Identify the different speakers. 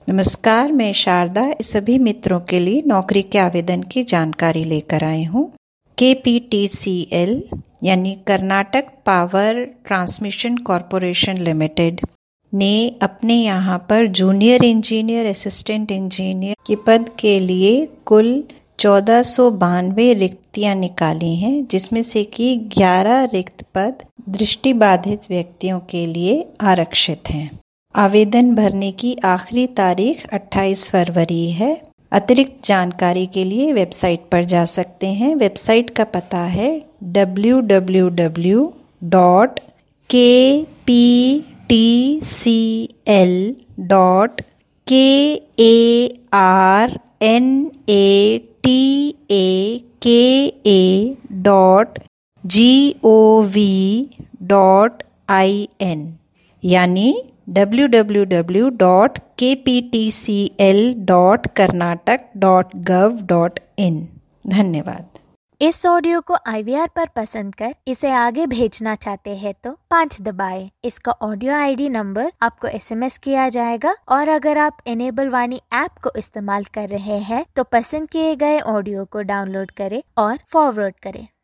Speaker 1: नमस्कार, मैं शारदा सभी मित्रों के लिए नौकरी के आवेदन की जानकारी लेकर आई हूँ। KPTCL यानी Karnataka power transmission corporation limited ने अपने यहाँ पर जूनियर इंजीनियर, असिस्टेंट इंजीनियर के पद के लिए कुल 1492 रिक्तियाँ निकाली हैं, जिसमें से कि 11 रिक्त पद दृष्टिबाधित व्यक्तियों के लिए आरक्षित हैं। आवेदन भरने की आखिरी तारीख 28 फरवरी है। अतिरिक्त जानकारी के लिए वेबसाइट पर जा सकते हैं। वेबसाइट का पता है www.kptcl.karnataka.gov.in यानी www.kptcl.karnatak.gov.in। धन्यवाद।
Speaker 2: इस ऑडियो को IVR पर पसंद कर इसे आगे भेजना चाहते हैं तो 5 दबाएं। इसका ऑडियो ID नंबर आपको SMS किया जाएगा और अगर आप इनेबल वाणी ऐप को इस्तेमाल कर रहे हैं तो पसंद किए गए ऑडियो को डाउनलोड करें और फॉरवर्ड करें।